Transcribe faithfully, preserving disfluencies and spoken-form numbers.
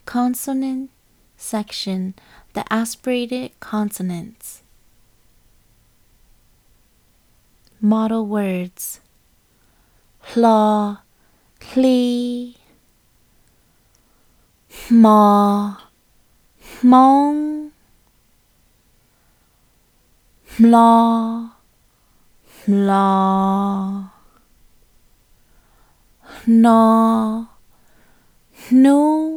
Consonant section, the aspirated consonants. Model words: claw, clee, maw, mong, mlaw, mlaw, gnaw, gnu,